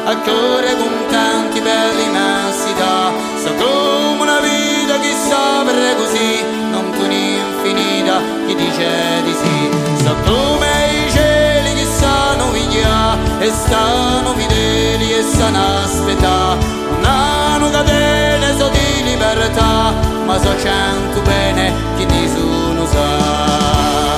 a cuore con tanti belli immensità. So come una vita chissà per così, non tu infinita chi dice di sì. So come i cieli che sanno viglia e stanno fedeli e sanno aspettare. Non hanno catene so di libertà, ma so cento bene chi nessuno sa.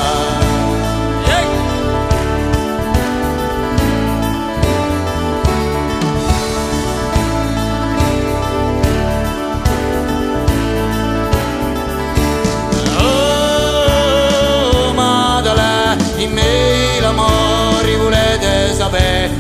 In me l'amore volete sapere,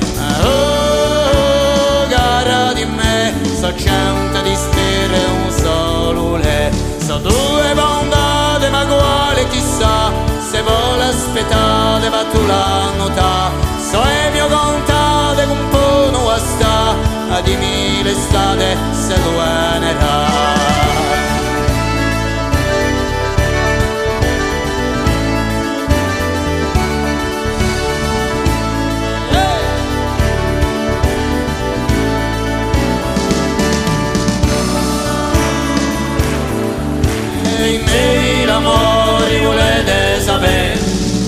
oh cara di me, so cento di spere un solo le, so due bondate ma quale chissà, se vuole aspettare va tu la nota, so è mio contate con un po' non sta, a di mille estate se lo venerà. In me l'amore volete sapere,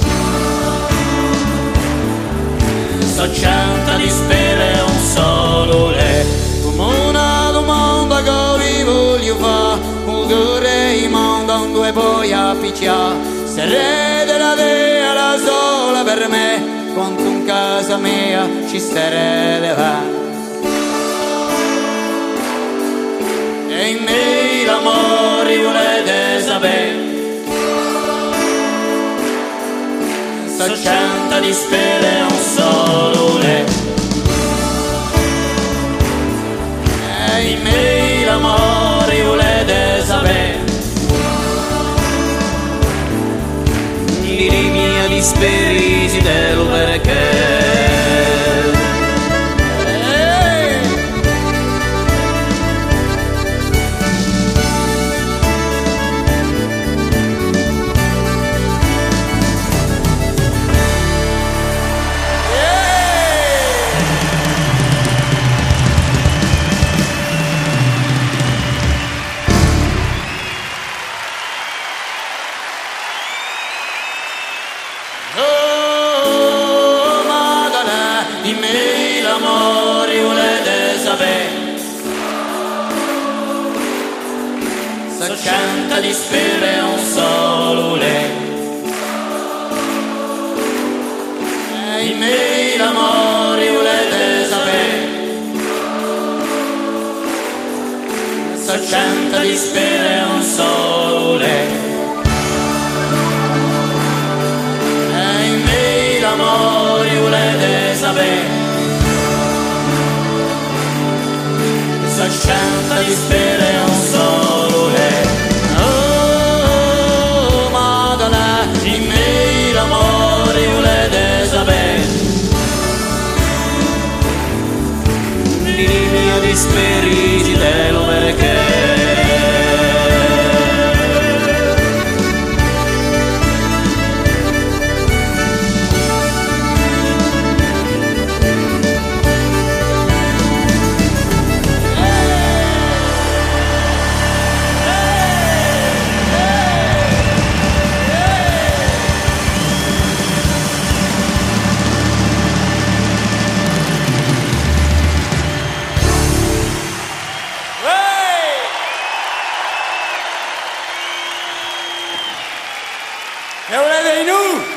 so cento di spere un solo le, come una domanda che vi voglio fa, un cuore in mondo dove poi appicciare, se rete la dea la sola per me, quanto in casa mia ci starete va. E in me l'amore volete sapere, so cento di spere un solo le, e in me l'amore volete sapere, di mia disperi si dello perché. Oh Madonna, di me l'amore volete sapere, so cento di spere un solo le, e in me l'amore volete sapere, so cento di spere un solo le. L'amore volete sapere, so cento di spere un solo le, oh Madonna, in me l'amore volete sapere, di mio disperi di te lo perché. E volete di nu?